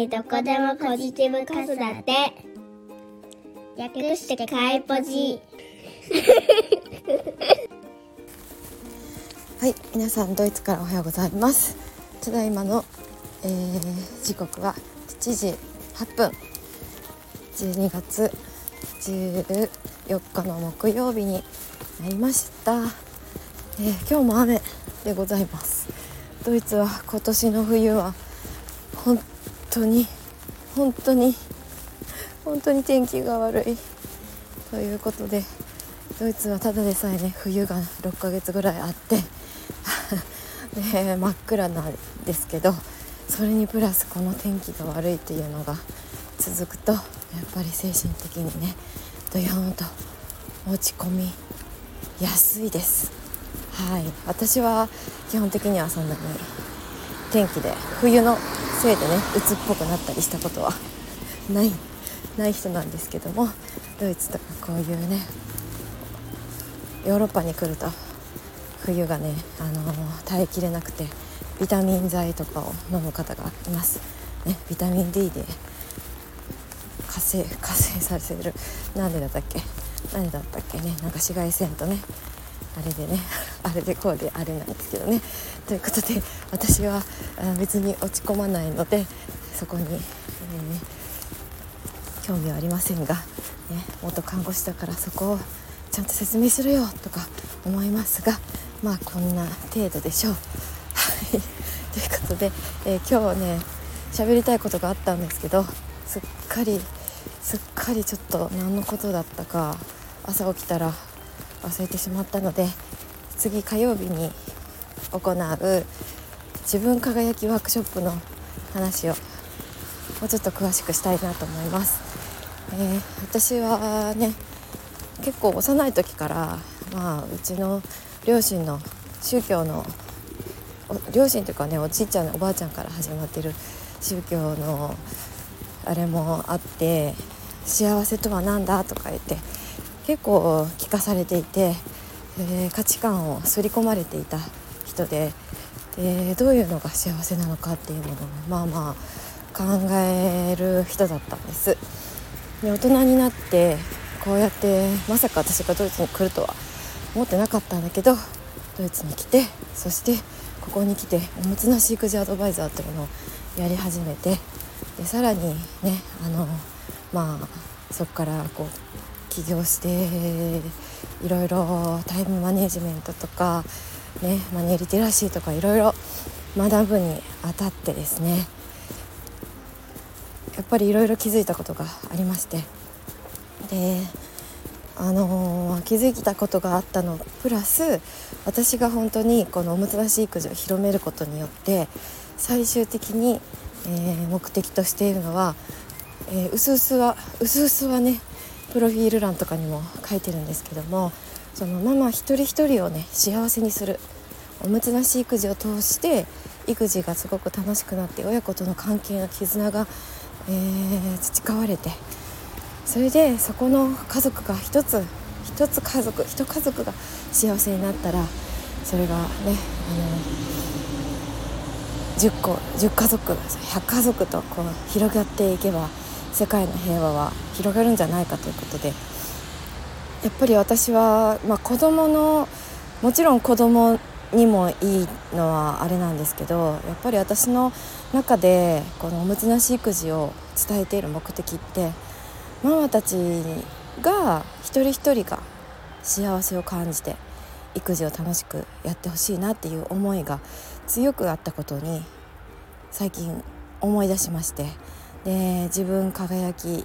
りどこでもポジティブ子育て、略してかいポジ。 はい、皆さんドイツからおはようございます。ただいまの、時刻は7時8分、12月14日の木曜日になりました。今日も雨でございます。ドイツは今年の冬は本当に天気が悪いということで、ドイツはただでさえね冬が6ヶ月ぐらいあってで真っ暗なんですけど、それにプラスこの天気が悪いっていうのが続くと、やっぱり精神的にねドヨーンと落ち込みやすいです。はい、私は基本的にはそんなに天気で冬のせいでね鬱っぽくなったりしたことはない人なんですけども、ドイツとかこういうねヨーロッパに来ると冬がね、耐えきれなくてビタミン剤とかを飲む方がいますね。ビタミン D で活性させる、なんでだったっけね、なんか紫外線とねあれでねあれでこうであれなんですけどね。ということで私は別に落ち込まないのでそこに、興味はありませんが、ね、元看護師だからそこをちゃんと説明するよとか思いますが、まあこんな程度でしょう。ということで、今日ね喋りたいことがあったんですけど、すっかりちょっと何のことだったか朝起きたら忘れてしまったので、次火曜日に行う自分輝きワークショップの話をもうちょっと詳しくしたいなと思います。私はね結構幼い時から、うちの両親の宗教の両親というかね、おじいちゃんおばあちゃんから始まっている宗教のあれもあって、幸せとは何だとか言って結構聞かされていて、価値観を刷り込まれていた人で、どういうのが幸せなのかっていうのを考える人だったんです。で、大人になってこうやってまさか私がドイツに来るとは思ってなかったんだけど、ドイツに来て、そしてここに来ておもつなし育児アドバイザーというのをやり始めて、でさらにねそこからこう起業していろいろタイムマネジメントとかね、マネーリテラシーとかいろいろ学ぶにあたってですね、やっぱりいろいろ気づいたことがありまして、で気づいたことがあったのプラス、私が本当にこのおむつなし育児を広めることによって最終的に、目的としているのは、うすうすはねプロフィール欄とかにも書いてるんですけども、そのママ一人一人をね幸せにする、おむつなし育児を通して育児がすごく楽しくなって、親子との関係の絆が、培われて、それでそこの家族が一家族が幸せになったら、それがね10家族100家族とこう広がっていけば、世界の平和は広がるんじゃないかということで、やっぱり私は、子供のもちろん子供にもいいのはあれなんですけど、やっぱり私の中でこのおむつなし育児を伝えている目的って、ママたちが一人一人が幸せを感じて育児を楽しくやってほしいなっていう思いが強くあったことに最近思い出しまして、で自分輝き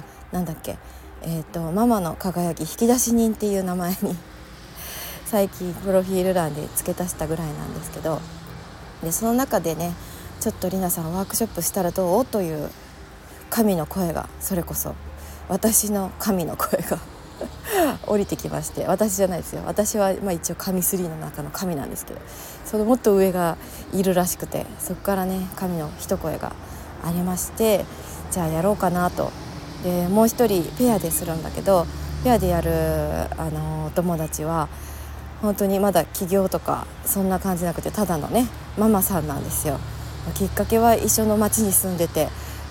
ママの輝き引き出し人っていう名前に最近プロフィール欄で付け足したぐらいなんですけど、でその中でね、ちょっとりなさんワークショップしたらどうという神の声が、それこそ私の神の声が降りてきまして、私じゃないですよ、私は一応神3の中の神なんですけど、そのもっと上がいるらしくて、そこからね神の一声がありまして、じゃあやろうかなと。でもう一人ペアでするんだけど、ペアでやるお友達は本当にまだ起業とかそんな感じなくて、ただのねママさんなんですよ。きっかけは一緒の町に住んでて、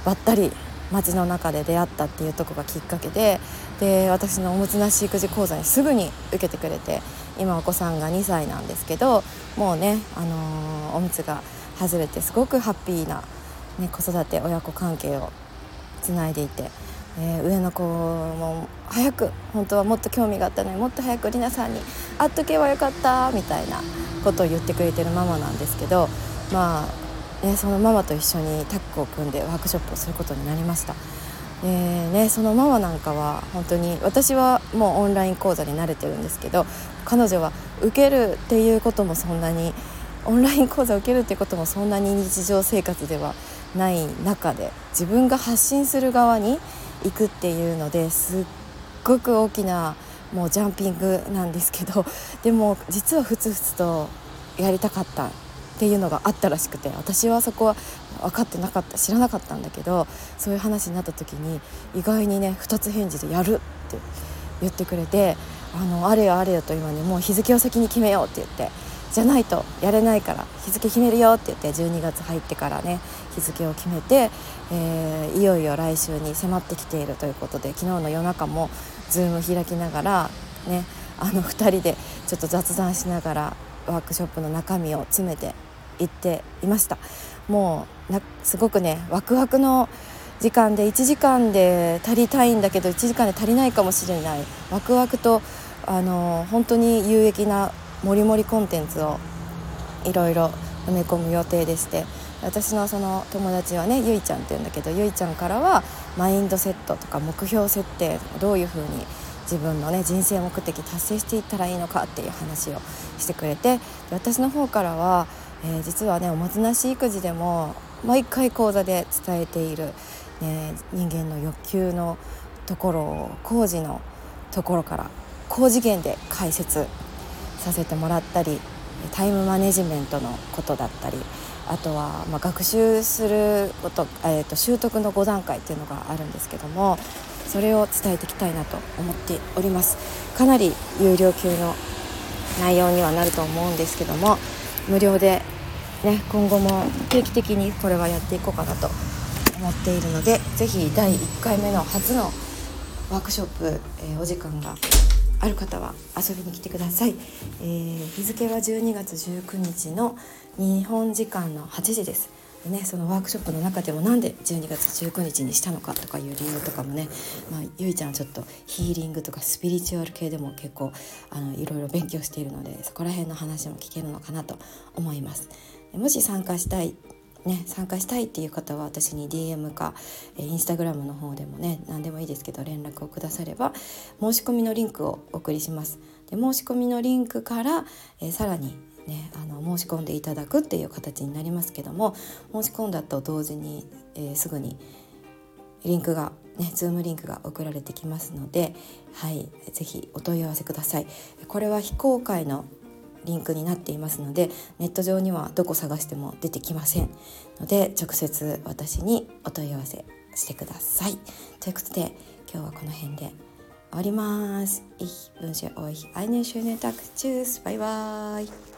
ばったり街の中で出会ったっていうところがきっかけで、私のおむつなし育児講座にすぐに受けてくれて、今お子さんが2歳なんですけど、もうね、おむつが外れてすごくハッピーな、子育て親子関係をつないでいて、上の子も早く、本当はもっと興味があったのにもっと早くりなさんに会っとけばよかったみたいなことを言ってくれてるママなんですけど、そのママと一緒にタッグを組んでワークショップをすることになりました。そのママなんかは本当に、私はもうオンライン講座に慣れてるんですけど、彼女は受けるっていうこともそんなに、オンライン講座を受けるっていうこともそんなに日常生活ではない中で、自分が発信する側に行くっていうのですっごく大きなもうジャンピングなんですけど、でも実はふつふつとやりたかったっていうのがあったらしくて、私はそこは分かってなかった、知らなかったんだけど、そういう話になった時に意外にね、二つ返事でやるって言ってくれて、あれよあれよと今にもう日付を先に決めようって言って、じゃないとやれないから日付決めるよって言って、12月入ってからね日付を決めて、いよいよ来週に迫ってきているということで、昨日の夜中もズーム開きながらね、2人でちょっと雑談しながらワークショップの中身を詰めていっていました。もうすごくね、ワクワクの時間で、1時間で足りたいんだけど1時間で足りないかもしれない、ワクワクと本当に有益なもりもりコンテンツをいろいろ埋め込む予定でして、私のその友達はね、ゆいちゃんって言うんだけど、ゆいちゃんからはマインドセットとか目標設定、どういうふうに自分のね人生目的達成していったらいいのかっていう話をしてくれて、私の方からは、実はね、おもてなし育児でも毎回講座で伝えている、人間の欲求のところを工事のところから高次元で解説させてもらったり、タイムマネジメントのことだったり、あとは学習すること、習得の5段階っていうのがあるんですけども、それを伝えていきたいなと思っております。かなり有料級の内容にはなると思うんですけども、無料で、今後も定期的にこれはやっていこうかなと思っているので、ぜひ第1回目の初のワークショップ、お時間がある方は遊びに来てください。日付は12月19日の日本時間の8時です。でね、そのワークショップの中でもなんで12月19日にしたのかとかいう理由とかもね、ゆいちゃんはちょっとヒーリングとかスピリチュアル系でも結構いろいろ勉強しているので、そこら辺の話も聞けるのかなと思います。もし参加したいっていう方は私に DM かインスタグラムの方でもね、何でもいいですけど連絡をくだされば申し込みのリンクをお送りします。で、申し込みのリンクから、さらにね、申し込んでいただくっていう形になりますけども、申し込んだと同時に、すぐにリンクがね、ズームリンクが送られてきますので、ぜひお問い合わせください。これは非公開のリンクになっていますので、ネット上にはどこ探しても出てきませんので、直接私にお問い合わせしてください。ということで今日はこの辺で終わります。Ich wünsche euch einen schönen Tag. Tschüss. Bye bye.